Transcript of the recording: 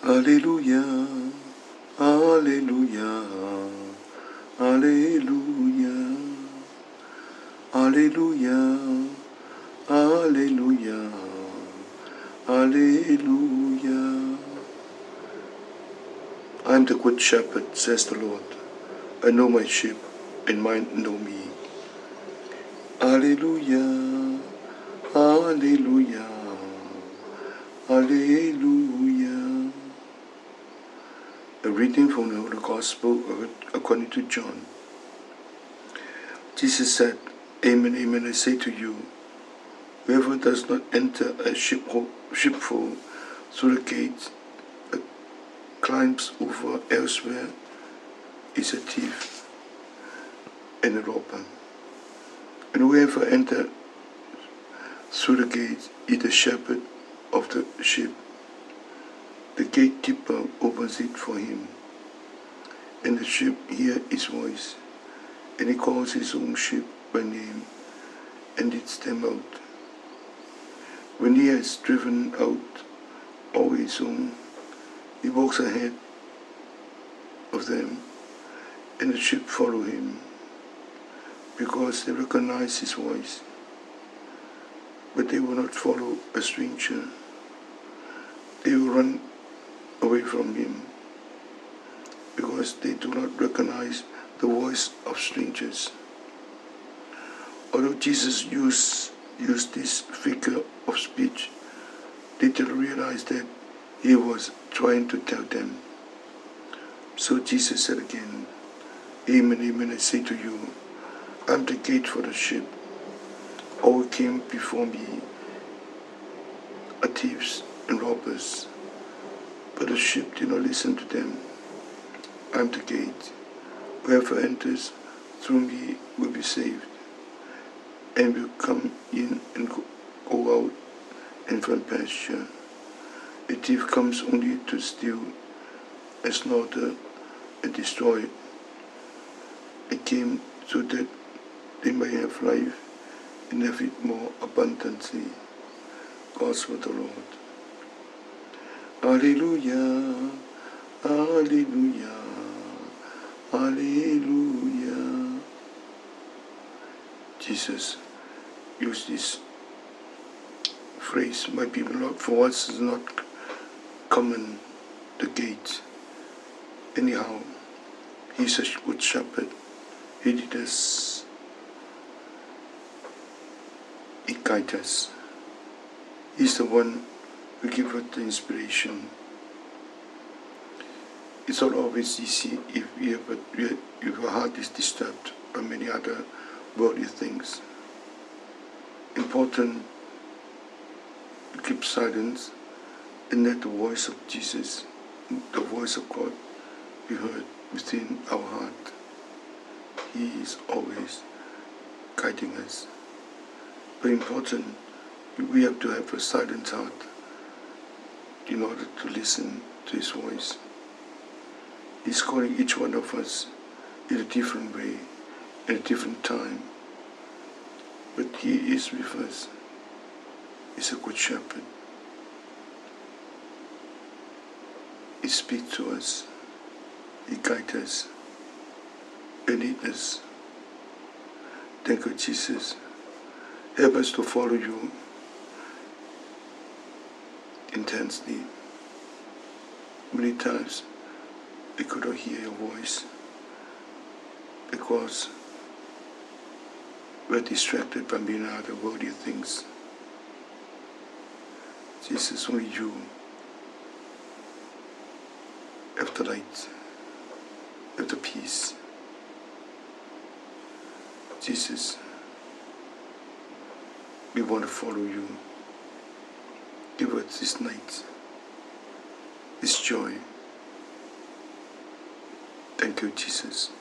Hallelujah, hallelujah, hallelujah, hallelujah, hallelujah, hallelujah. I am the good shepherd, says the Lord. I know my sheep, and mine know me. Hallelujah, hallelujah, hallelujah. A reading from the Holy Gospel according to John. Jesus said, Amen, amen, I say to you, whoever does not enter a sheepfold through the gate, but climbs over elsewhere, is a thief and a robber. And whoever enters through the gate is the shepherd of the sheep. The gatekeeper opens it for him, and the sheep hear his voice, and he calls his own sheep by name and leads them out. When he has driven out all his own, he walks ahead of them, and the sheep follow him, because they recognize his voice. But they will not follow a stranger. They will run away from him, because they do not recognize the voice of strangers. Although Jesus used this figure of speech, they didn't realize that he was trying to tell them. So Jesus said again, Amen, amen, I say to you, I am the gate for the sheep. All who came before me are thieves and robbers, but the sheep did not listen to them. I am the gate. Whoever enters through me will be saved, and will come in and go out and find pasture. A thief comes only to steal and slaughter and destroy. I came so that they may have life and have it more abundantly. God's word, the Lord. Hallelujah, hallelujah, hallelujah. Jesus used this phrase, my people, Lord, for us is not common, the gate. Anyhow, he's a good shepherd. He did us. He guides us. He's the one who gives us the inspiration. It's not always easy if your heart is disturbed by many other worldly things. Important to keep silence and let the voice of Jesus, the voice of God, be heard within our heart. He is always guiding us. But important, we have to have a silent heart in order to listen to his voice. He's calling each one of us in a different way, at a different time. But he is with us. He's a good shepherd. He speaks to us. He guides us and leads us. Thank you, Jesus. Help us to follow you intensely. Many times we could not hear your voice because we're distracted by many other worldly things. Jesus, only you have the light, have the peace. Jesus, we want to follow you. Give us this night, this joy. Thank you, Jesus.